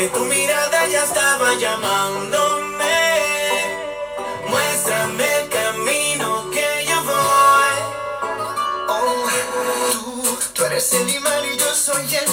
que tu mirada ya estaba llamándome. Muéstrame el camino que yo voy. Oh, tú eres el imán y yo soy el